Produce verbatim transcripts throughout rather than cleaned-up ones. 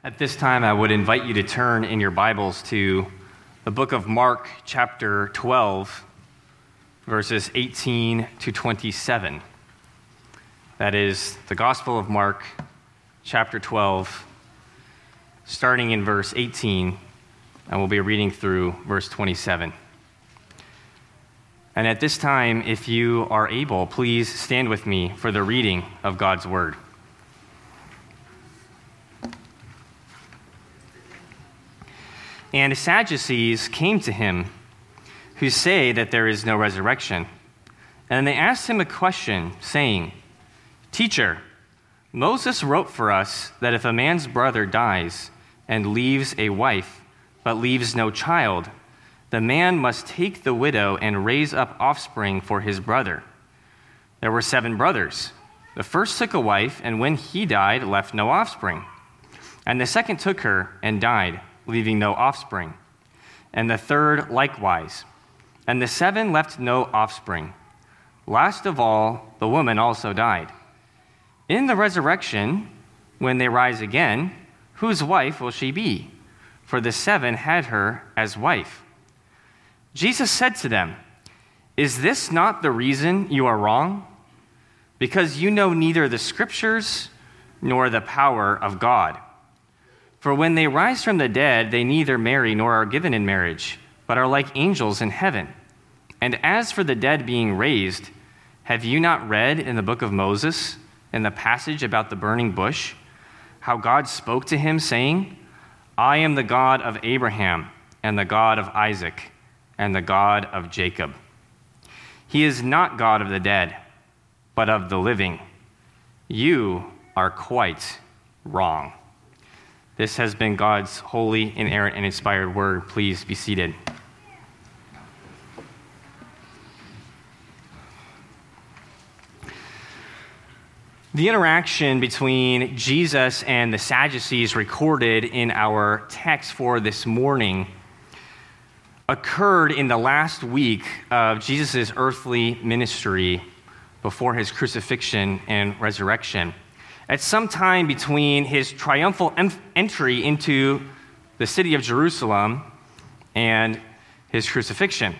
At this time, I would invite you to turn in your Bibles to the book of Mark, chapter twelve, verses eighteen to twenty-seven. That is the Gospel of Mark, chapter twelve, starting in verse eighteen, and we'll be reading through verse twenty-seven. And at this time, if you are able, please stand with me for the reading of God's Word. And Sadducees came to him, who say that there is no resurrection. And they asked him a question, saying, "Teacher, Moses wrote for us that if a man's brother dies and leaves a wife, but leaves no child, the man must take the widow and raise up offspring for his brother. There were seven brothers. The first took a wife, and when he died, left no offspring. And the second took her and died, leaving no offspring. And the third likewise. And the seven left no offspring. Last of all, the woman also died. In the resurrection, when they rise again, whose wife will she be? For the seven had her as wife." Jesus said to them, "Is this not the reason you are wrong? Because you know neither the Scriptures nor the power of God. For when they rise from the dead, they neither marry nor are given in marriage, but are like angels in heaven. And as for the dead being raised, have you not read in the book of Moses, in the passage about the burning bush, how God spoke to him, saying, 'I am the God of Abraham, and the God of Isaac, and the God of Jacob'? He is not God of the dead, but of the living. You are quite wrong." This has been God's holy, inerrant, and inspired word. Please be seated. The interaction between Jesus and the Sadducees recorded in our text for this morning occurred in the last week of Jesus' earthly ministry before his crucifixion and resurrection, at some time between his triumphal em- entry into the city of Jerusalem and his crucifixion.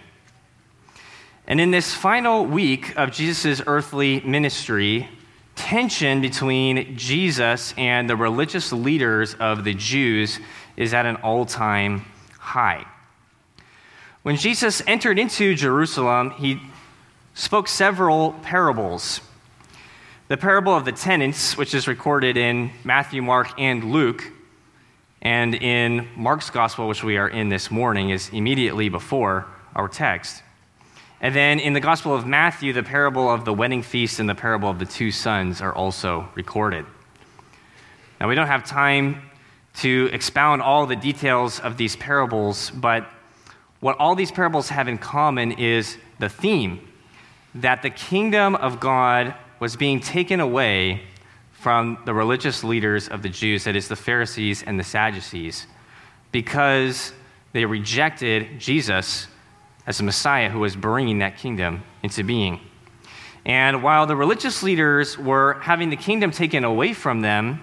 And in this final week of Jesus' earthly ministry, tension between Jesus and the religious leaders of the Jews is at an all-time high. When Jesus entered into Jerusalem, he spoke several parables. The parable of the tenants, which is recorded in Matthew, Mark, and Luke, and in Mark's gospel, which we are in this morning, is immediately before our text. And then in the Gospel of Matthew, the parable of the wedding feast and the parable of the two sons are also recorded. Now, we don't have time to expound all the details of these parables, but what all these parables have in common is the theme that the kingdom of God was being taken away from the religious leaders of the Jews, that is, the Pharisees and the Sadducees, because they rejected Jesus as the Messiah who was bringing that kingdom into being. And while the religious leaders were having the kingdom taken away from them,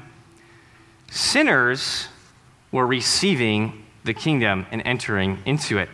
sinners were receiving the kingdom and entering into it.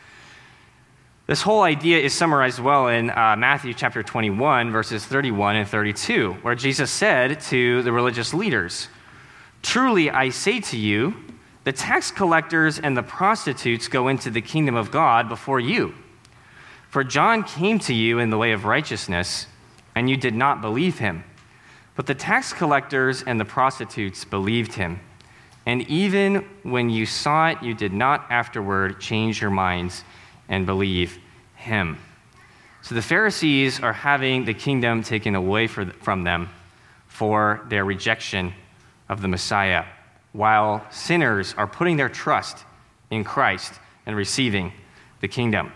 This whole idea is summarized well in uh, Matthew chapter twenty-one, verses thirty-one and thirty-two, where Jesus said to the religious leaders, "Truly I say to you, the tax collectors and the prostitutes go into the kingdom of God before you. For John came to you in the way of righteousness, and you did not believe him. But the tax collectors and the prostitutes believed him. And even when you saw it, you did not afterward change your minds and believe him." So the Pharisees are having the kingdom taken away for, from them for their rejection of the Messiah, while sinners are putting their trust in Christ and receiving the kingdom.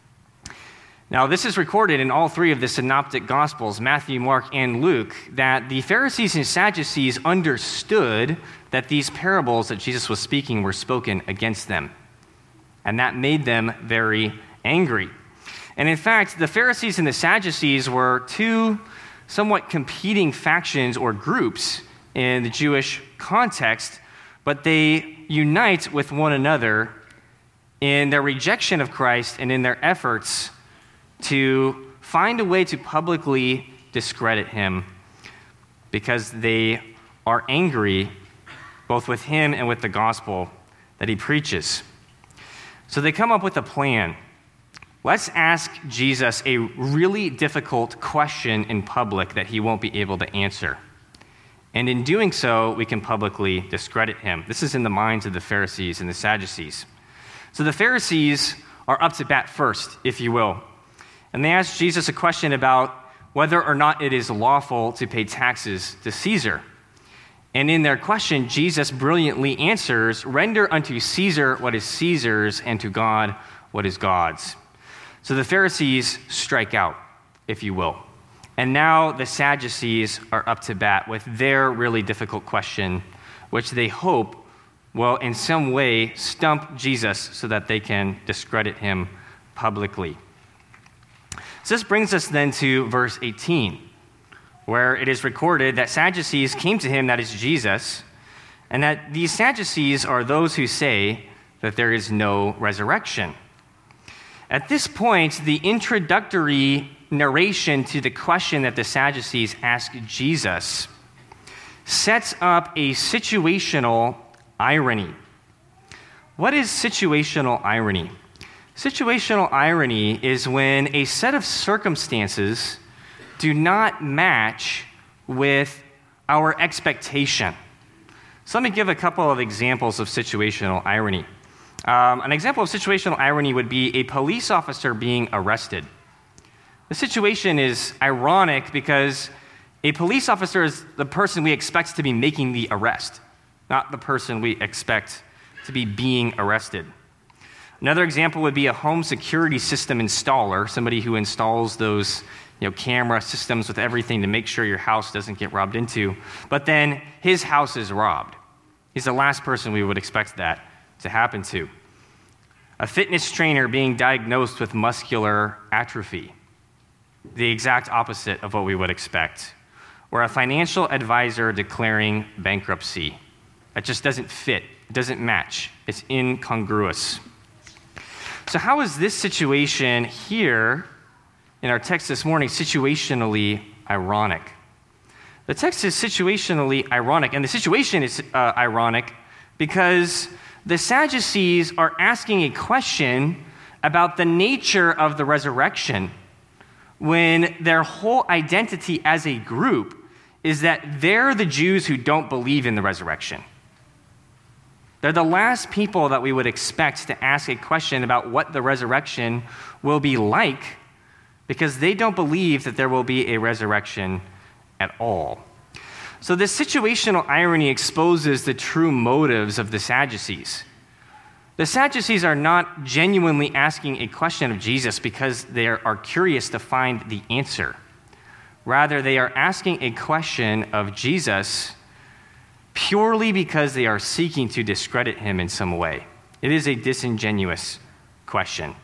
Now, this is recorded in all three of the synoptic Gospels, Matthew, Mark, and Luke, that the Pharisees and Sadducees understood that these parables that Jesus was speaking were spoken against them. And that made them very angry. And in fact, the Pharisees and the Sadducees were two somewhat competing factions or groups in the Jewish context but they unite with one another in their rejection of Christ and in their efforts to find a way to publicly discredit him because they are angry both with him and with the gospel that he preaches. So they come up with a plan. Let's ask Jesus a really difficult question in public that he won't be able to answer. And in doing so, we can publicly discredit him. This is in the minds of the Pharisees and the Sadducees. So the Pharisees are up to bat first, if you will. And they ask Jesus a question about whether or not it is lawful to pay taxes to Caesar. And in their question, Jesus brilliantly answers, "Render unto Caesar what is Caesar's, and to God what is God's." So the Pharisees strike out, if you will. And now the Sadducees are up to bat with their really difficult question, which they hope will in some way stump Jesus so that they can discredit him publicly. So this brings us then to verse eighteen, where it is recorded that Sadducees came to him, that is Jesus, and that these Sadducees are those who say that there is no resurrection. At this point, the introductory narration to the question that the Sadducees ask Jesus sets up a situational irony. What is situational irony? Situational irony is when a set of circumstances do not match with our expectation. So let me give a couple of examples of situational irony. Um, an example of situational irony would be a police officer being arrested. The situation is ironic because a police officer is the person we expect to be making the arrest, not the person we expect to be being arrested. Another example would be a home security system installer, somebody who installs those you know, camera systems with everything to make sure your house doesn't get robbed into. But then his house is robbed. He's the last person we would expect that to happen to. A fitness trainer being diagnosed with muscular atrophy, the exact opposite of what we would expect. Or a financial advisor declaring bankruptcy. That just doesn't fit. It doesn't match. It's incongruous. So how is this situation here in our text this morning situationally ironic? The text is situationally ironic, and the situation is uh, ironic because the Sadducees are asking a question about the nature of the resurrection when their whole identity as a group is that they're the Jews who don't believe in the resurrection. They're the last people that we would expect to ask a question about what the resurrection will be like because they don't believe that there will be a resurrection at all. So this situational irony exposes the true motives of the Sadducees. The Sadducees are not genuinely asking a question of Jesus because they are curious to find the answer. Rather, they are asking a question of Jesus purely because they are seeking to discredit him in some way. It is a disingenuous question.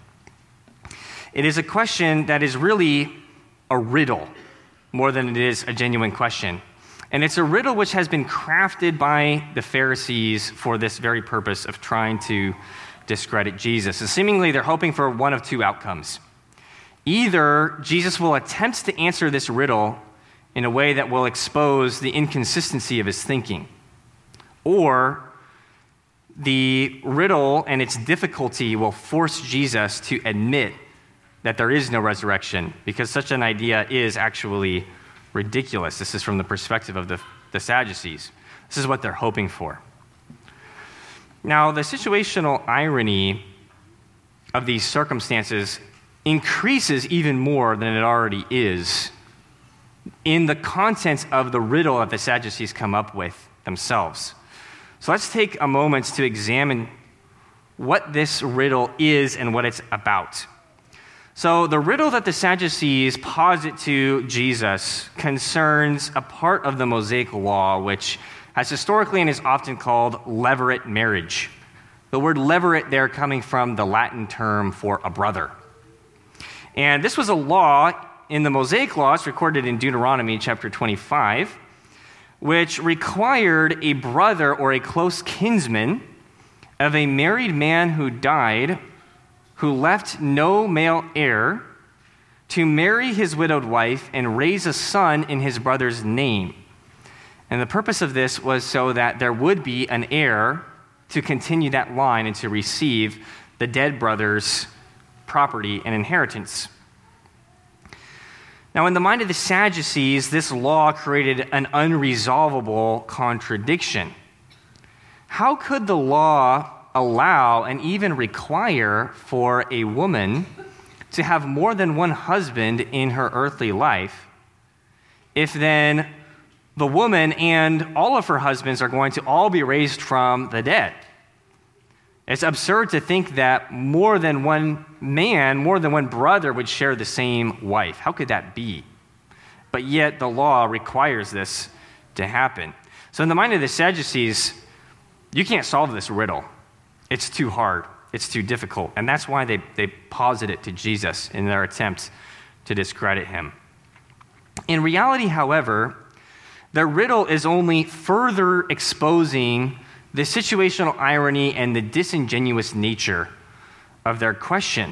It is a question that is really a riddle more than it is a genuine question. And it's a riddle which has been crafted by the Pharisees for this very purpose of trying to discredit Jesus. And seemingly they're hoping for one of two outcomes. Either Jesus will attempt to answer this riddle in a way that will expose the inconsistency of his thinking, or the riddle and its difficulty will force Jesus to admit that there is no resurrection, because such an idea is actually ridiculous. This is from the perspective of the, the Sadducees. This is what they're hoping for. Now, the situational irony of these circumstances increases even more than it already is in the content of the riddle that the Sadducees come up with themselves. So let's take a moment to examine what this riddle is and what it's about. So the riddle that the Sadducees posit to Jesus concerns a part of the Mosaic law, which has historically and is often called levirate marriage. The word levirate there coming from the Latin term for a brother. And this was a law in the Mosaic law. It's recorded in Deuteronomy chapter twenty-five, which required a brother or a close kinsman of a married man who died, who left no male heir, to marry his widowed wife and raise a son in his brother's name. And the purpose of this was so that there would be an heir to continue that line and to receive the dead brother's property and inheritance. Now, in the mind of the Sadducees, this law created an unresolvable contradiction. How could the law allow and even require for a woman to have more than one husband in her earthly life if then the woman and all of her husbands are going to all be raised from the dead? It's absurd to think that more than one man, more than one brother would share the same wife. How could that be? But yet the law requires this to happen. So in the mind of the Sadducees, you can't solve this riddle. It's too hard. It's too difficult. And that's why they, they posit it to Jesus in their attempt to discredit him. In reality, however, the riddle is only further exposing the situational irony and the disingenuous nature of their question.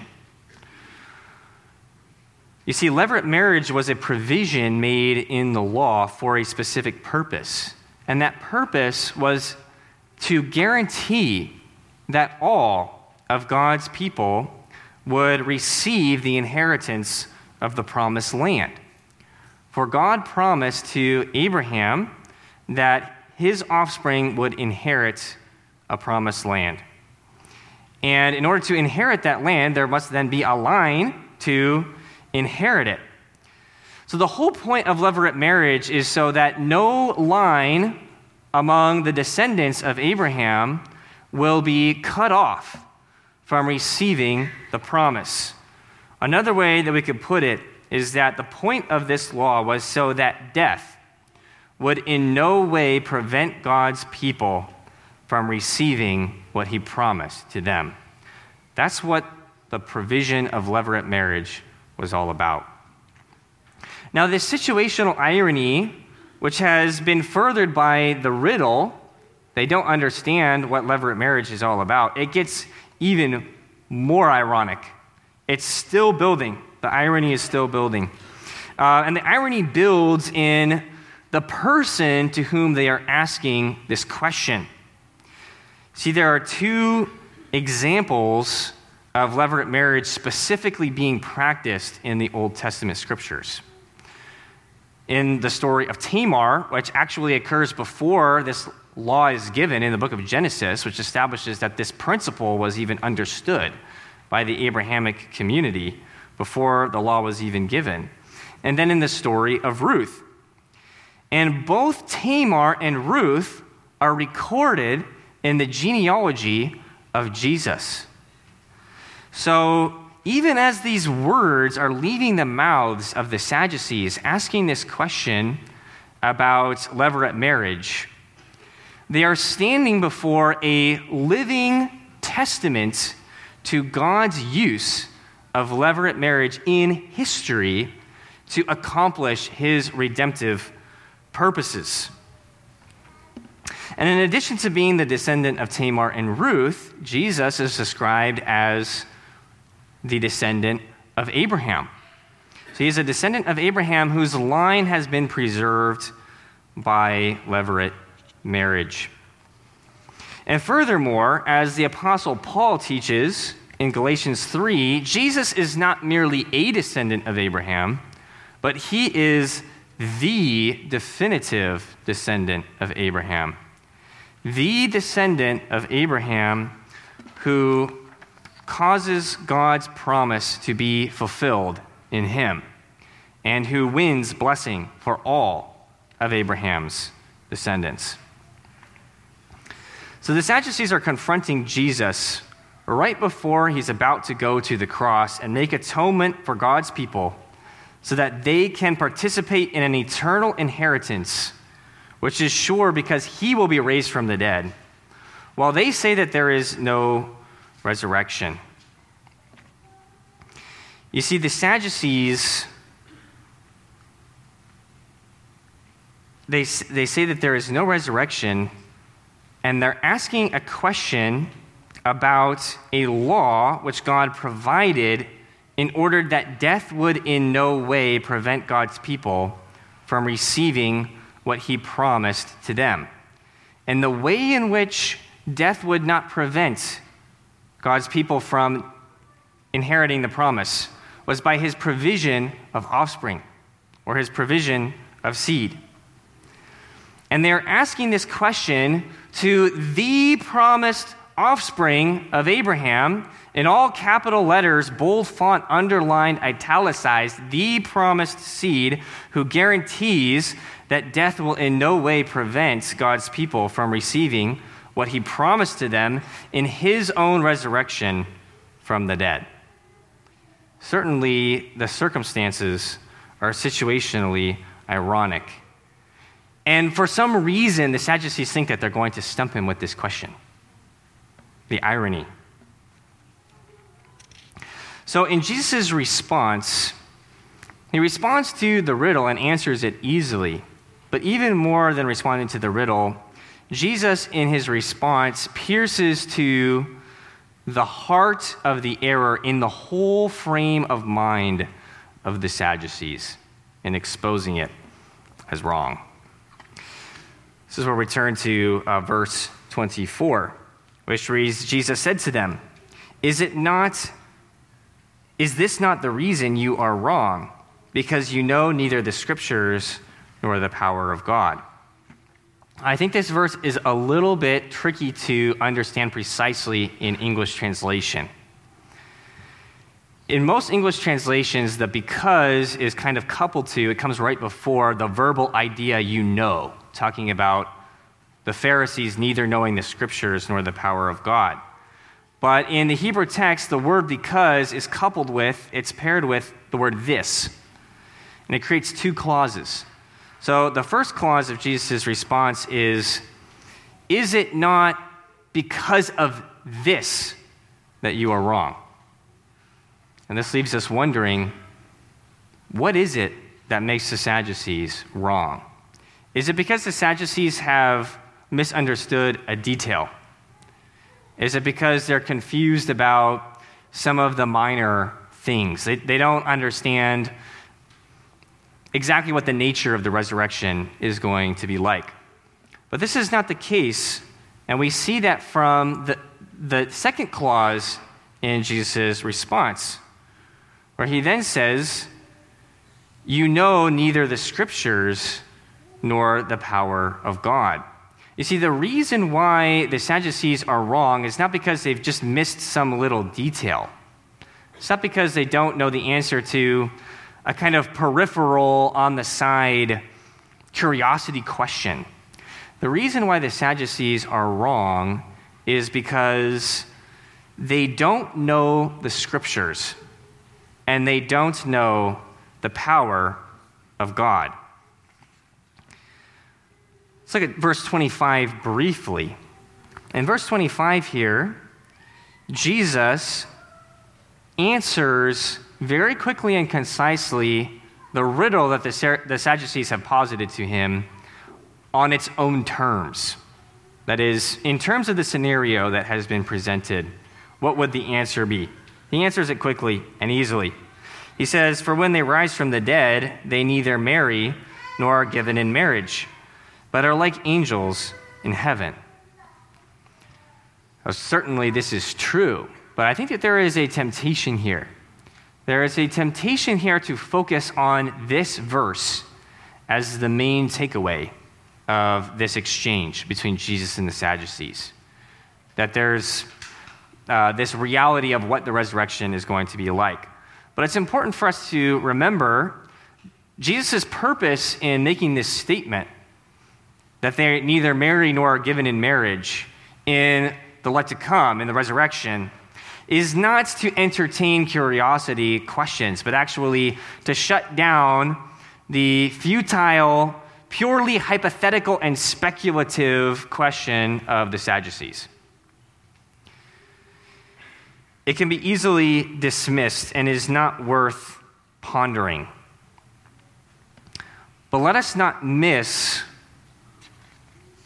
You see, levirate marriage was a provision made in the law for a specific purpose. And that purpose was to guarantee that all of God's people would receive the inheritance of the promised land. For God promised to Abraham that his offspring would inherit a promised land. And in order to inherit that land, there must then be a line to inherit it. So the whole point of levirate marriage is so that no line among the descendants of Abraham will be cut off from receiving the promise. Another way that we could put it is that the point of this law was so that death would in no way prevent God's people from receiving what he promised to them. That's what the provision of levirate marriage was all about. Now, this situational irony, which has been furthered by the riddle, they don't understand what levirate marriage is all about. It gets even more ironic. It's still building. The irony is still building. Uh, and the irony builds in the person to whom they are asking this question. See, there are two examples of levirate marriage specifically being practiced in the Old Testament scriptures. In the story of Tamar, which actually occurs before this law is given in the book of Genesis, which establishes that this principle was even understood by the Abrahamic community before the law was even given. And then in the story of Ruth. And both Tamar and Ruth are recorded in the genealogy of Jesus. So even as these words are leaving the mouths of the Sadducees asking this question about levirate marriage, they are standing before a living testament to God's use of levirate marriage in history to accomplish his redemptive purposes. And in addition to being the descendant of Tamar and Ruth, Jesus is described as the descendant of Abraham. So he's a descendant of Abraham whose line has been preserved by levirate marriage. And furthermore, as the Apostle Paul teaches in Galatians three, Jesus is not merely a descendant of Abraham, but he is the definitive descendant of Abraham. The descendant of Abraham who causes God's promise to be fulfilled in him and who wins blessing for all of Abraham's descendants. So the Sadducees are confronting Jesus right before he's about to go to the cross and make atonement for God's people so that they can participate in an eternal inheritance, which is sure because he will be raised from the dead, while they say that there is no resurrection. You see, the Sadducees they, they say that there is no resurrection, and they're asking a question about a law which God provided in order that death would in no way prevent God's people from receiving what he promised to them. And the way in which death would not prevent God's people from inheriting the promise was by his provision of offspring, or his provision of seed. And they're asking this question to the promised offspring of Abraham, in all capital letters, bold font, underlined, italicized, the promised seed, who guarantees that death will in no way prevent God's people from receiving what he promised to them in his own resurrection from the dead. Certainly, the circumstances are situationally ironic. And for some reason, the Sadducees think that they're going to stump him with this question. The irony. So in Jesus' response, he responds to the riddle and answers it easily. But even more than responding to the riddle, Jesus, in his response, pierces to the heart of the error in the whole frame of mind of the Sadducees in exposing it as wrong. This is where we turn to uh, verse twenty-four, which reads, Jesus said to them, Is it not, is this not the reason you are wrong? Because you know neither the scriptures nor the power of God. I think this verse is a little bit tricky to understand precisely in English translation. In most English translations, the because is kind of coupled to, it comes right before the verbal idea you know, talking about the Pharisees neither knowing the scriptures nor the power of God. But in the Hebrew text, the word because is coupled with, it's paired with the word this. And it creates two clauses. So the first clause of Jesus' response is, is it not because of this that you are wrong? And this leaves us wondering, what is it that makes the Sadducees wrong? Is it because the Sadducees have misunderstood a detail? Is it because they're confused about some of the minor things? They, they don't understand exactly what the nature of the resurrection is going to be like. But this is not the case, and we see that from the, the second clause in Jesus' response, where he then says, you know neither the scriptures nor the power of God. You see, the reason why the Sadducees are wrong is not because they've just missed some little detail. It's not because they don't know the answer to a kind of peripheral, on the side, curiosity question. The reason why the Sadducees are wrong is because they don't know the scriptures and they don't know the power of God. Let's look at verse twenty-five briefly. In verse twenty-five here, Jesus answers very quickly and concisely the riddle that the, the Sadducees have posited to him on its own terms. That is, in terms of the scenario that has been presented, what would the answer be? He answers it quickly and easily. He says, for when they rise from the dead, they neither marry nor are given in marriage, but are like angels in heaven. Now, certainly this is true, but I think that there is a temptation here. There is a temptation here to focus on this verse as the main takeaway of this exchange between Jesus and the Sadducees. That there's uh, this reality of what the resurrection is going to be like. But it's important for us to remember Jesus' purpose in making this statement, that they neither marry nor are given in marriage in the life to come, in the resurrection, is not to entertain curiosity questions, but actually to shut down the futile, purely hypothetical and speculative question of the Sadducees. It can be easily dismissed and is not worth pondering. But let us not miss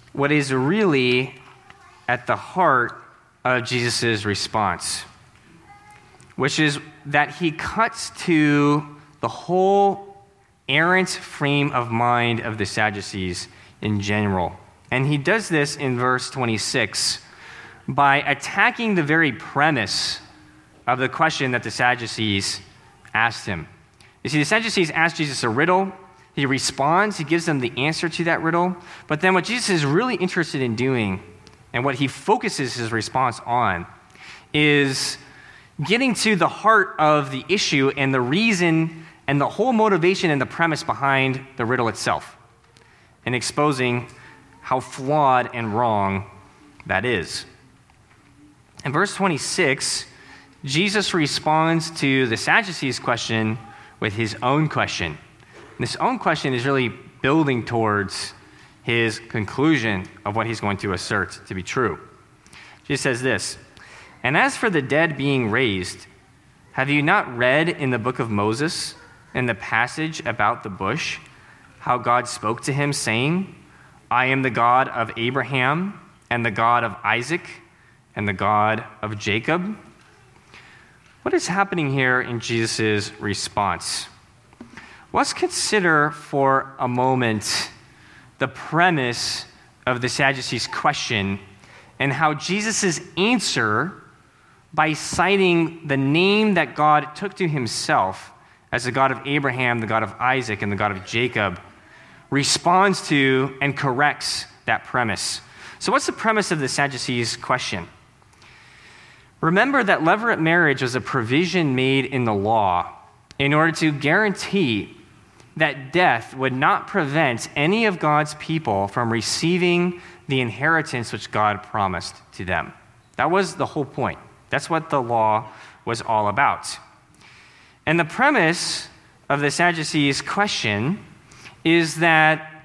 what is really at the heart of Jesus' response, which is that he cuts to the whole errant frame of mind of the Sadducees in general. And he does this in verse twenty-six by attacking the very premise of the question that the Sadducees asked him. You see, the Sadducees asked Jesus a riddle. He responds, he gives them the answer to that riddle. But then what Jesus is really interested in doing, and what he focuses his response on, is getting to the heart of the issue and the reason and the whole motivation and the premise behind the riddle itself, and exposing how flawed and wrong that is. In verse twenty-six, Jesus responds to the Sadducees' question with his own question. And this own question is really building towards his conclusion of what he's going to assert to be true. Jesus says this, "And as for the dead being raised, have you not read in the book of Moses, in the passage about the bush, how God spoke to him, saying, 'I am the God of Abraham, and the God of Isaac, and the God of Jacob'?" What is happening here in Jesus' response? Let's consider for a moment the premise of the Sadducees' question and how Jesus' answer, by citing the name that God took to himself as the God of Abraham, the God of Isaac, and the God of Jacob, responds to and corrects that premise. So what's the premise of the Sadducees' question? Remember that levirate marriage was a provision made in the law in order to guarantee that death would not prevent any of God's people from receiving the inheritance which God promised to them. That was the whole point. That's what the law was all about. And the premise of the Sadducees' question is that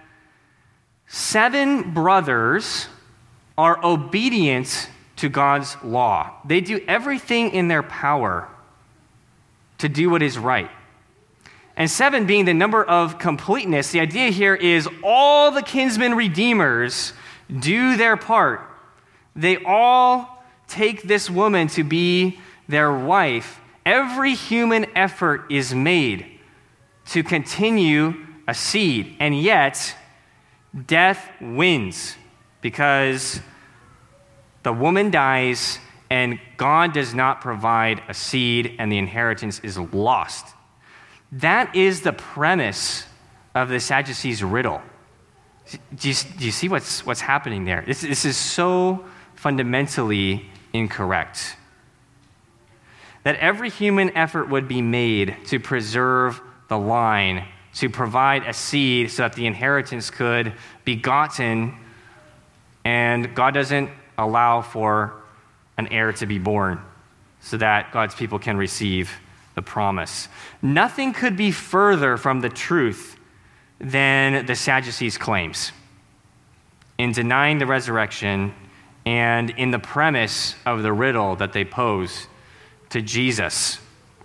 seven brothers are obedient to God's law. They do everything in their power to do what is right. And seven being the number of completeness, the idea here is all the kinsman redeemers do their part. They all take this woman to be their wife. Every human effort is made to continue a seed, and yet death wins because the woman dies and God does not provide a seed and the inheritance is lost. That is the premise of the Sadducees' riddle. Do you, do you see what's, what's happening there? This, this is so fundamentally incorrect. That every human effort would be made to preserve the line, to provide a seed so that the inheritance could be gotten, and God doesn't allow for an heir to be born so that God's people can receive the promise. Nothing could be further from the truth than the Sadducees' claims in denying the resurrection and in the premise of the riddle that they pose to Jesus.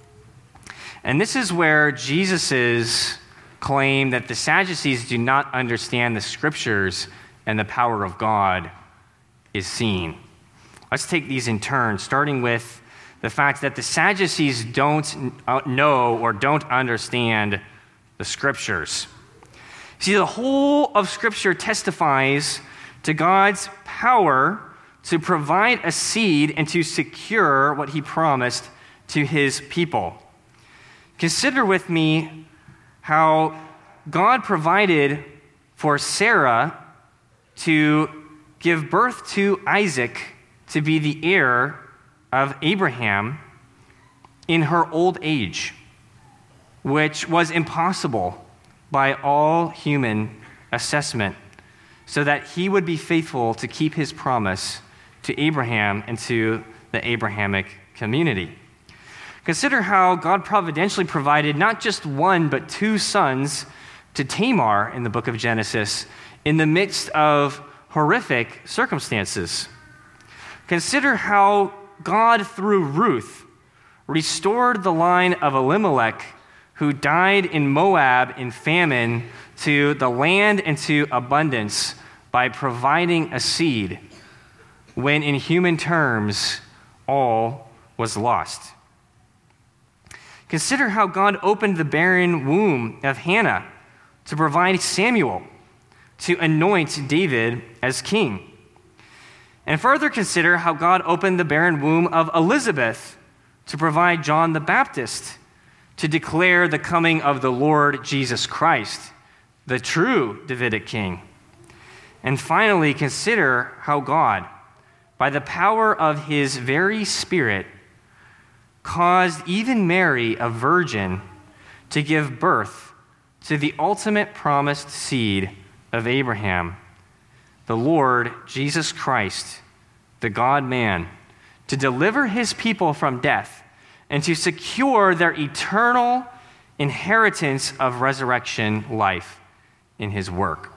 And this is where Jesus' claim that the Sadducees do not understand the scriptures and the power of God is seen. Let's take these in turn, starting with the fact that the Sadducees don't know or don't understand the scriptures. See, the whole of Scripture testifies to God's power to provide a seed and to secure what he promised to his people. Consider with me how God provided for Sarah to give birth to Isaac to be the heir of Abraham in her old age, which was impossible by all human assessment, so that he would be faithful to keep his promise to Abraham and to the Abrahamic community. Consider how God providentially provided not just one, but two sons to Tamar in the book of Genesis in the midst of horrific circumstances. Consider how God, through Ruth, restored the line of Elimelech, who died in Moab in famine, to the land and to abundance by providing a seed when in human terms all was lost. Consider how God opened the barren womb of Hannah to provide Samuel to anoint David as king. And further consider how God opened the barren womb of Elizabeth to provide John the Baptist to declare the coming of the Lord Jesus Christ, the true Davidic king. And finally, consider how God, by the power of his very Spirit, caused even Mary, a virgin, to give birth to the ultimate promised seed of Abraham, the Lord Jesus Christ, the God-man, to deliver his people from death and to secure their eternal inheritance of resurrection life in his work.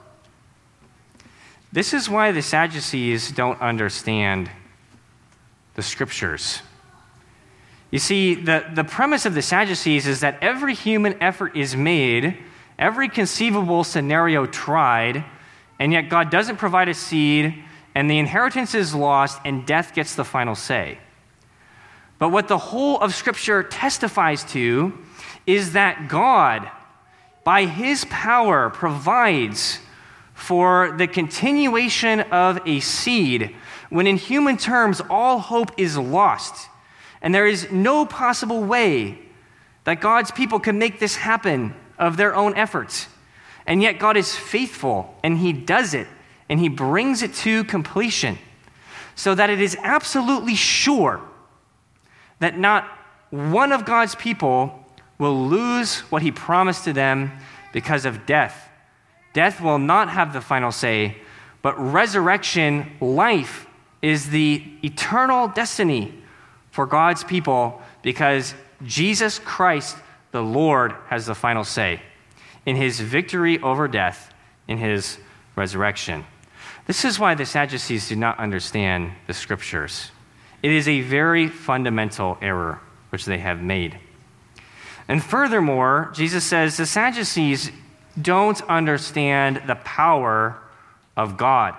This is why the Sadducees don't understand the scriptures. You see, the, the premise of the Sadducees is that every human effort is made, every conceivable scenario tried, and yet God doesn't provide a seed, and the inheritance is lost, and death gets the final say. But what the whole of Scripture testifies to is that God, by his power, provides for the continuation of a seed when in human terms all hope is lost. And there is no possible way that God's people can make this happen of their own efforts. And yet God is faithful, and he does it, and he brings it to completion so that it is absolutely sure that not one of God's people will lose what he promised to them because of death. Death will not have the final say, but resurrection, life, is the eternal destiny for God's people because Jesus Christ, the Lord, has the final say in his victory over death, in his resurrection. This is why the Sadducees do not understand the scriptures. It is a very fundamental error which they have made. And furthermore, Jesus says the Sadducees don't understand the power of God.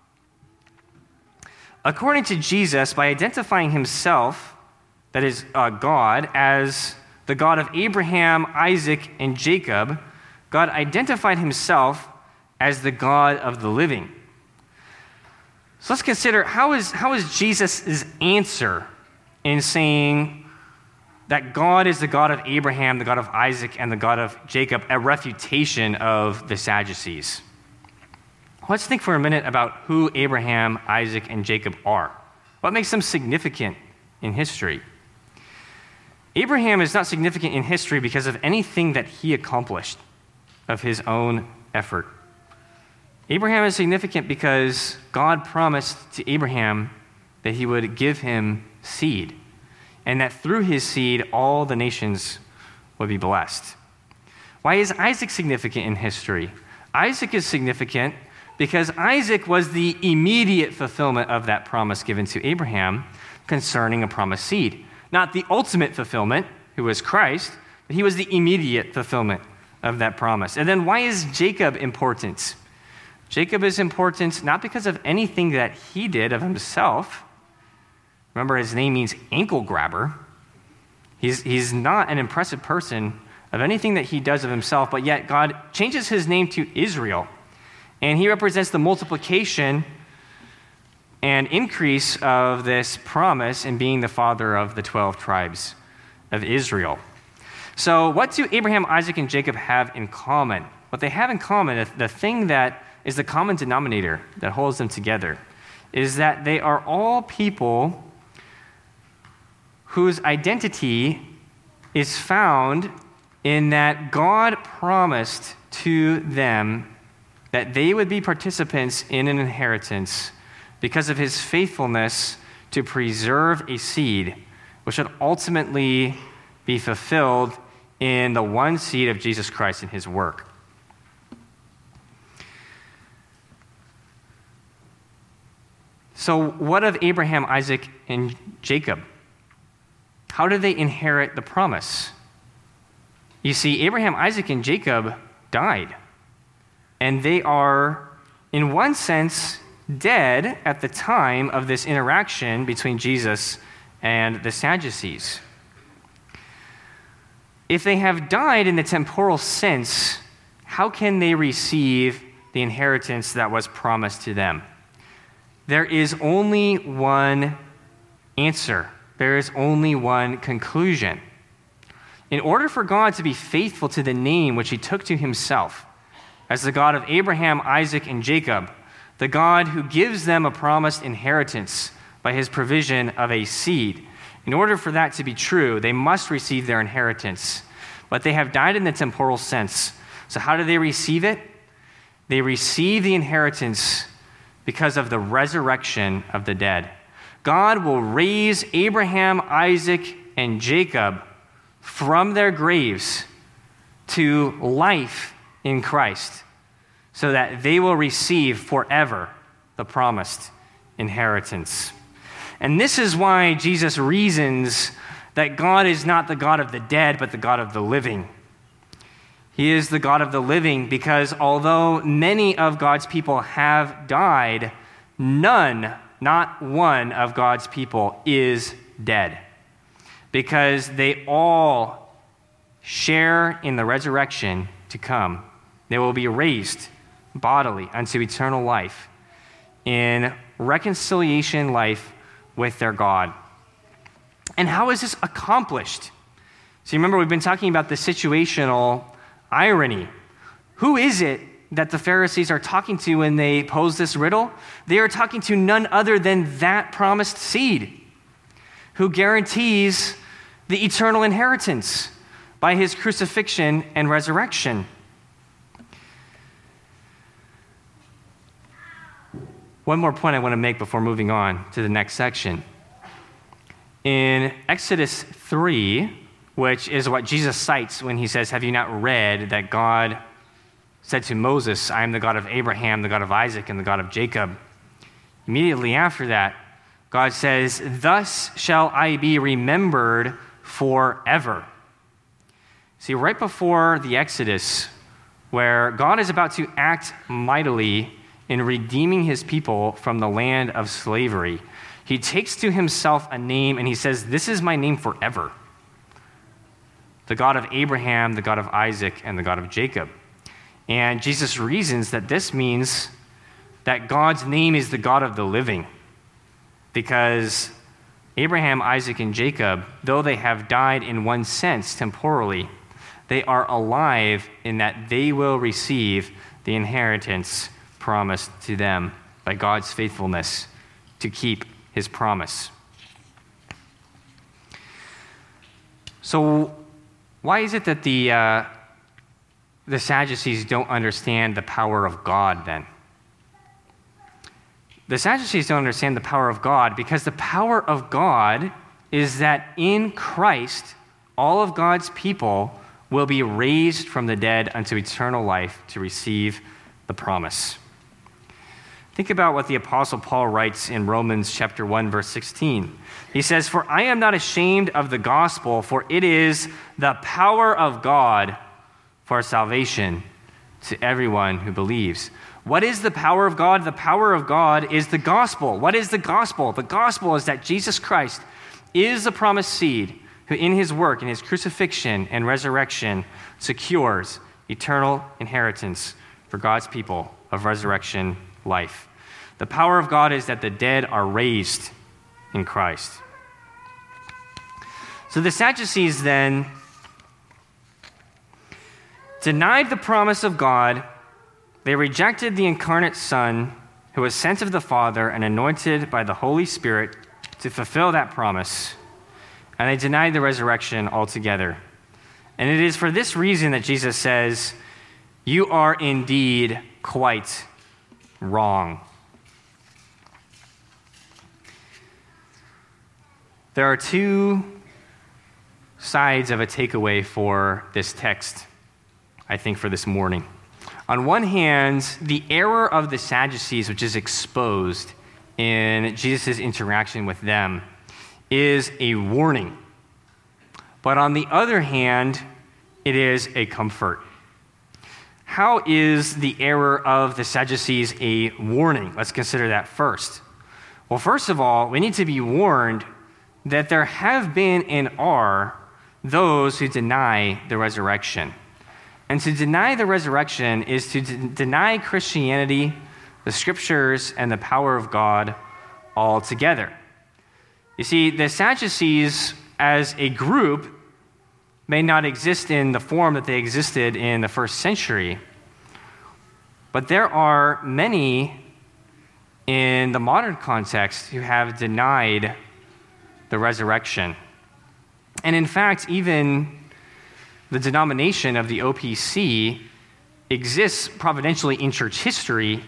According to Jesus, by identifying himself, that is uh, God, as the God of Abraham, Isaac, and Jacob, God identified himself as the God of the living. So let's consider how is, how is Jesus' answer in saying that God is the God of Abraham, the God of Isaac, and the God of Jacob, a refutation of the Sadducees. Let's think for a minute about who Abraham, Isaac, and Jacob are. What makes them significant in history? Abraham is not significant in history because of anything that he accomplished of his own effort. Abraham is significant because God promised to Abraham that he would give him seed, and that through his seed, all the nations would be blessed. Why is Isaac significant in history? Isaac is significant because Isaac was the immediate fulfillment of that promise given to Abraham concerning a promised seed. Not the ultimate fulfillment, who was Christ, but he was the immediate fulfillment of that promise. And then why is Jacob important? Jacob is important not because of anything that he did of himself. Remember, his name means ankle grabber. He's, he's not an impressive person of anything that he does of himself, but yet God changes his name to Israel. And he represents the multiplication and increase of this promise in being the father of the twelve tribes of Israel. So what do Abraham, Isaac, and Jacob have in common? What they have in common, the thing that is the common denominator that holds them together, is that they are all people whose identity is found in that God promised to them that they would be participants in an inheritance because of his faithfulness to preserve a seed which would ultimately be fulfilled in the one seed of Jesus Christ in his work. So what of Abraham, Isaac, and Jacob? How did they inherit the promise? You see, Abraham, Isaac, and Jacob died, and they are in one sense, dead at the time of this interaction between Jesus and the Sadducees. If they have died in the temporal sense, how can they receive the inheritance that was promised to them? There is only one answer. There is only one conclusion. In order for God to be faithful to the name which he took to himself, as the God of Abraham, Isaac, and Jacob, the God who gives them a promised inheritance by his provision of a seed, in order for that to be true, they must receive their inheritance. But they have died in the temporal sense. So how do they receive it? They receive the inheritance because of the resurrection of the dead. God will raise Abraham, Isaac, and Jacob from their graves to life in Christ, so that they will receive forever the promised inheritance. And this is why Jesus reasons that God is not the God of the dead, but the God of the living. He is the God of the living because although many of God's people have died, none, not one of God's people is dead, because they all share in the resurrection to come. They will be raised bodily unto eternal life in reconciliation life with their God. And how is this accomplished? So remember, we've been talking about the situational irony. Who is it that the Pharisees are talking to when they pose this riddle? They are talking to none other than that promised seed who guarantees the eternal inheritance by his crucifixion and resurrection. One more point I want to make before moving on to the next section. In Exodus three, which is what Jesus cites when he says, have you not read that God said to Moses, I am the God of Abraham, the God of Isaac, and the God of Jacob? Immediately after that, God says, thus shall I be remembered forever. See, right before the Exodus, where God is about to act mightily in redeeming his people from the land of slavery, he takes to himself a name and he says, this is my name forever. The God of Abraham, the God of Isaac, and the God of Jacob. And Jesus reasons that this means that God's name is the God of the living, because Abraham, Isaac, and Jacob, though they have died in one sense temporally, they are alive in that they will receive the inheritance promised to them by God's faithfulness to keep his promise. So why is it that the uh, the Sadducees don't understand the power of God then? The Sadducees don't understand the power of God because the power of God is that in Christ, all of God's people will be raised from the dead unto eternal life to receive the promise. Think about what the Apostle Paul writes in Romans chapter one, verse sixteen. He says, for I am not ashamed of the gospel, for it is the power of God for salvation to everyone who believes. What is the power of God? The power of God is the gospel. What is the gospel? The gospel is that Jesus Christ is the promised seed who in his work, in his crucifixion and resurrection, secures eternal inheritance for God's people of resurrection life. The power of God is that the dead are raised in Christ. So the Sadducees then denied the promise of God. They rejected the incarnate Son who was sent of the Father and anointed by the Holy Spirit to fulfill that promise. And they denied the resurrection altogether. And it is for this reason that Jesus says, you are indeed quite wrong. There are two sides of a takeaway for this text, I think, for this morning. On one hand, the error of the Sadducees, which is exposed in Jesus' interaction with them, is a warning. But on the other hand, it is a comfort. How is the error of the Sadducees a warning? Let's consider that first. Well, first of all, we need to be warned that there have been and are those who deny the resurrection. And to deny the resurrection is to d- deny Christianity, the scriptures, and the power of God altogether. You see, the Sadducees as a group may not exist in the form that they existed in the first century, but there are many in the modern context who have denied the resurrection. And in fact, even the denomination of the O P C exists providentially in church history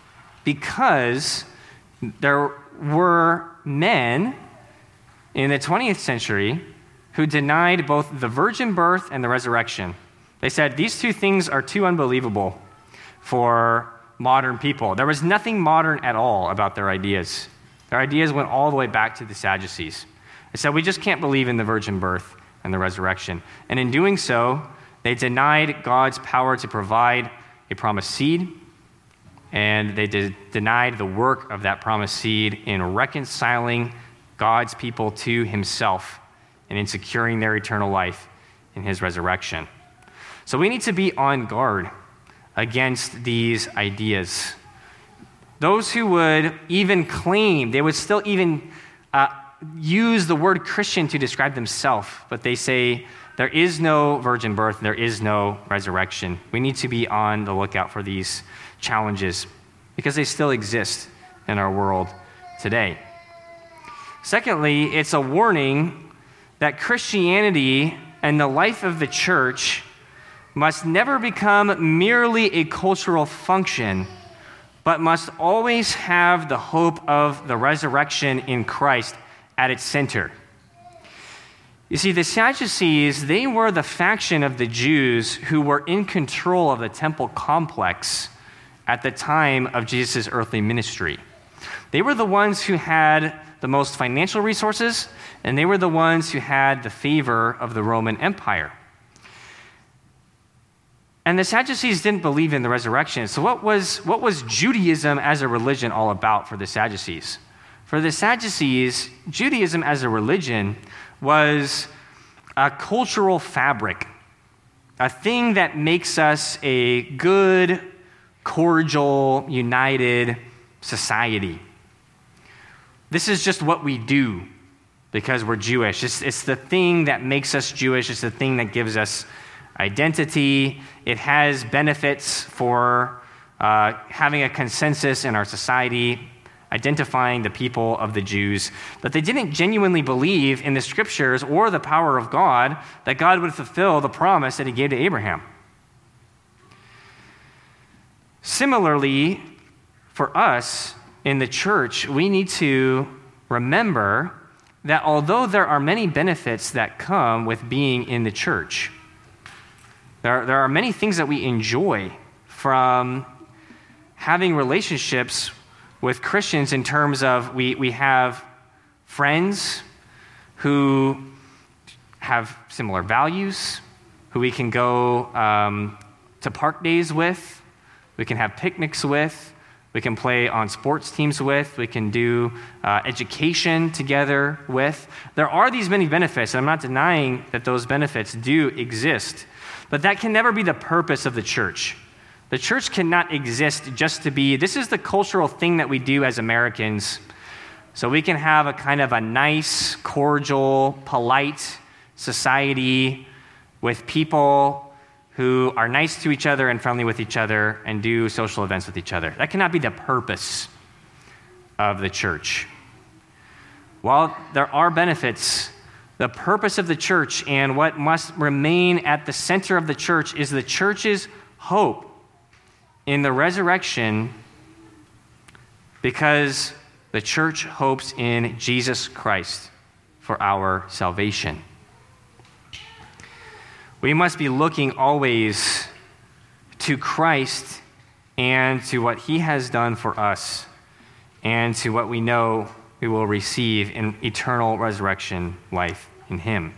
because there were men in the twentieth century who denied both the virgin birth and the resurrection. They said these two things are too unbelievable for modern people. There was nothing modern at all about their ideas. Their ideas went all the way back to the Sadducees. They said we just can't believe in the virgin birth and the resurrection. And in doing so, they denied God's power to provide a promised seed, and they de- denied the work of that promised seed in reconciling God's people to himself and in securing their eternal life in his resurrection. So we need to be on guard against these ideas. Those who would even claim, they would still even uh, use the word Christian to describe themselves, but they say there is no virgin birth, there is no resurrection. We need to be on the lookout for these challenges because they still exist in our world today. Secondly, it's a warning that Christianity and the life of the church must never become merely a cultural function, but must always have the hope of the resurrection in Christ at its center. You see, the Sadducees, they were the faction of the Jews who were in control of the temple complex at the time of Jesus' earthly ministry. They were the ones who had the most financial resources, and they were the ones who had the favor of the Roman Empire. And the Sadducees didn't believe in the resurrection. So what was, what was Judaism as a religion all about for the Sadducees? For the Sadducees, Judaism as a religion was a cultural fabric, a thing that makes us a good, cordial, united society. This is just what we do because we're Jewish. It's, it's the thing that makes us Jewish. It's the thing that gives us identity. It has benefits for uh, having a consensus in our society, identifying the people of the Jews. But they didn't genuinely believe in the scriptures or the power of God that God would fulfill the promise that he gave to Abraham. Similarly, for us in the church, we need to remember that although there are many benefits that come with being in the church, there, there are many things that we enjoy from having relationships with Christians in terms of we, we have friends who have similar values, who we can go um, to park days with, we can have picnics with, we can play on sports teams with, we can do uh, education together with. There are these many benefits, and I'm not denying that those benefits do exist, but that can never be the purpose of the church. The church cannot exist just to be, this is the cultural thing that we do as Americans, so we can have a kind of a nice, cordial, polite society with people who are nice to each other and friendly with each other and do social events with each other. That cannot be the purpose of the church. While there are benefits, the purpose of the church and what must remain at the center of the church is the church's hope in the resurrection, because the church hopes in Jesus Christ for our salvation. We must be looking always to Christ and to what he has done for us and to what we know we will receive in eternal resurrection life in him.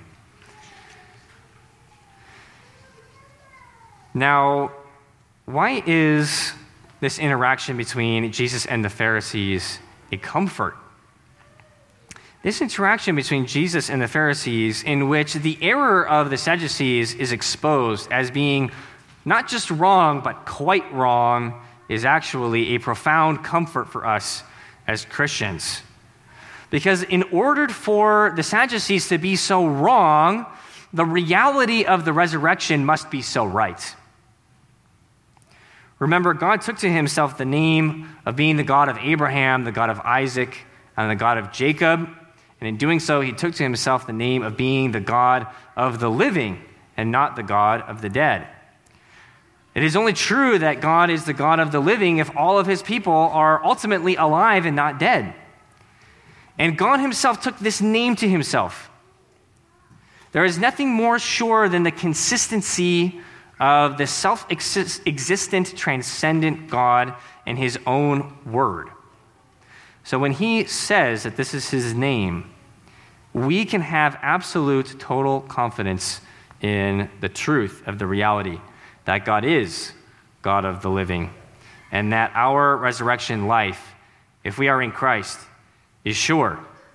why is this interaction between Jesus and the Pharisees a comfort? This interaction between Jesus and the Pharisees, in which the error of the Sadducees is exposed as being not just wrong, but quite wrong, is actually a profound comfort for us as Christians. Because in order for the Sadducees to be so wrong, the reality of the resurrection must be so right. Remember, God took to himself the name of being the God of Abraham, the God of Isaac, and the God of Jacob. And in doing so, he took to himself the name of being the God of the living and not the God of the dead. It is only true that God is the God of the living if all of his people are ultimately alive and not dead. And God himself took this name to himself. There is nothing more sure than the consistency of the self-existent, transcendent God and his own word. So when he says that this is his name, we can have absolute, total confidence in the truth of the reality that God is God of the living, and that our resurrection life, if we are in Christ, is sure.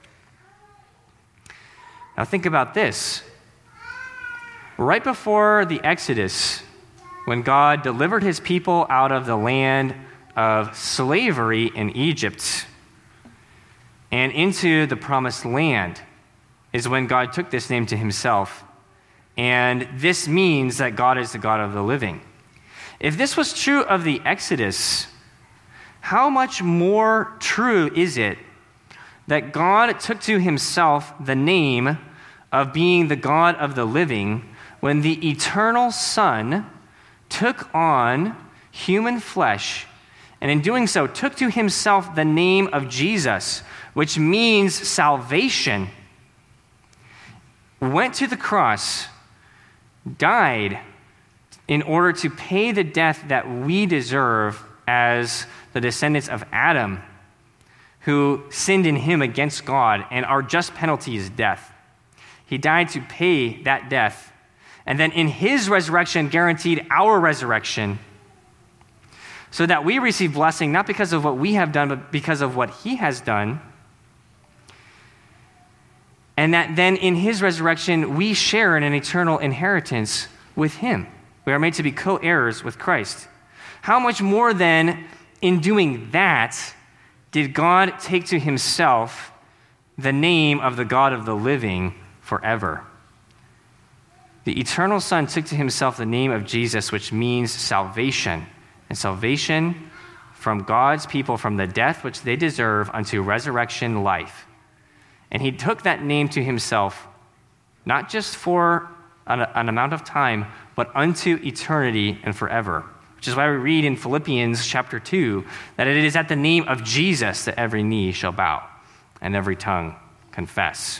Now think about this. Right before the Exodus, when God delivered his people out of the land of slavery in Egypt and into the promised land, is when God took this name to himself. And this means that God is the God of the living. If this was true of the Exodus, how much more true is it that God took to himself the name of being the God of the living when the eternal Son took on human flesh, and in doing so took to himself the name of Jesus, which means salvation, went to the cross, died in order to pay the death that we deserve as the descendants of Adam, who sinned in him against God, and our just penalty is death. He died to pay that death, and then in his resurrection guaranteed our resurrection, so that we receive blessing not because of what we have done, but because of what he has done. And that then in his resurrection, we share in an eternal inheritance with him. We are made to be co-heirs with Christ. How much more then, in doing that, did God take to himself the name of the God of the living forever? The eternal Son took to himself the name of Jesus, which means salvation. And salvation from God's people from the death which they deserve unto resurrection life. And he took that name to himself, not just for an, an amount of time, but unto eternity and forever. Which is why we read in Philippians chapter two that it is at the name of Jesus that every knee shall bow and every tongue confess.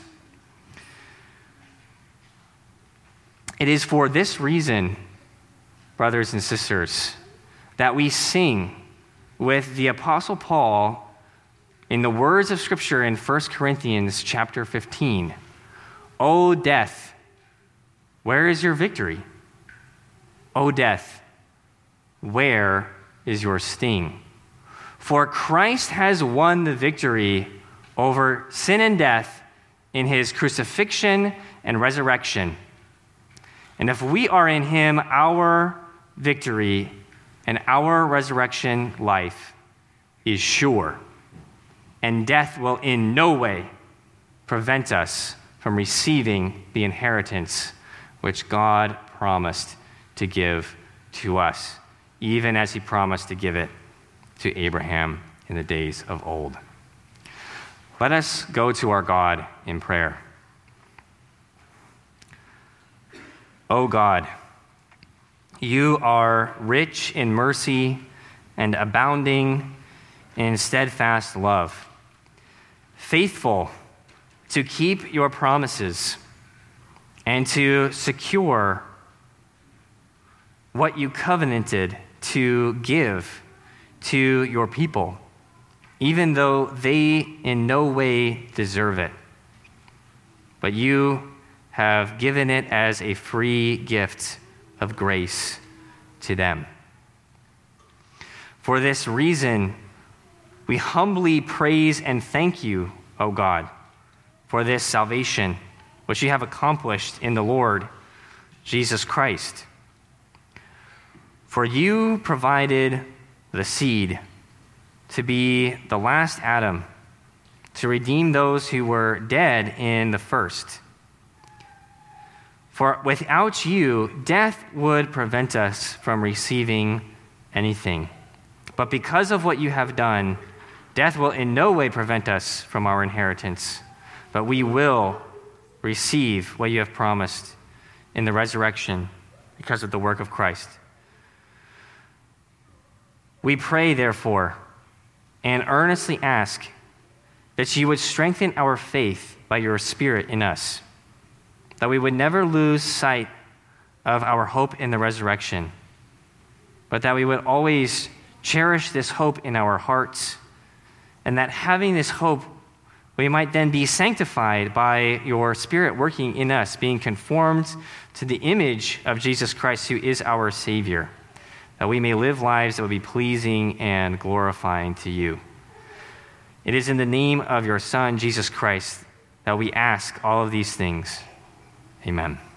It is for this reason, brothers and sisters, that we sing with the Apostle Paul in the words of Scripture in First Corinthians chapter fifteen. O death, where is your victory? O death, where is your sting? For Christ has won the victory over sin and death in his crucifixion and resurrection. And if we are in him, our victory and our resurrection life is sure. And death will in no way prevent us from receiving the inheritance which God promised to give to us, even as he promised to give it to Abraham in the days of old. Let us go to our God in prayer. O God, you are rich in mercy and abounding in steadfast love, faithful to keep your promises and to secure what you covenanted to give to your people, even though they in no way deserve it. But you have given it as a free gift of grace to them. For this reason, we humbly praise and thank you, O God, for this salvation, which you have accomplished in the Lord Jesus Christ. For you provided the seed to be the last Adam, to redeem those who were dead in the first. For without you, death would prevent us from receiving anything. But because of what you have done, death will in no way prevent us from our inheritance, but we will receive what you have promised in the resurrection because of the work of Christ. We pray, therefore, and earnestly ask that you would strengthen our faith by your Spirit in us, that we would never lose sight of our hope in the resurrection, but that we would always cherish this hope in our hearts, and that having this hope, we might then be sanctified by your Spirit working in us, being conformed to the image of Jesus Christ, who is our Savior, that we may live lives that will be pleasing and glorifying to you. It is in the name of your Son, Jesus Christ, that we ask all of these things. Amen.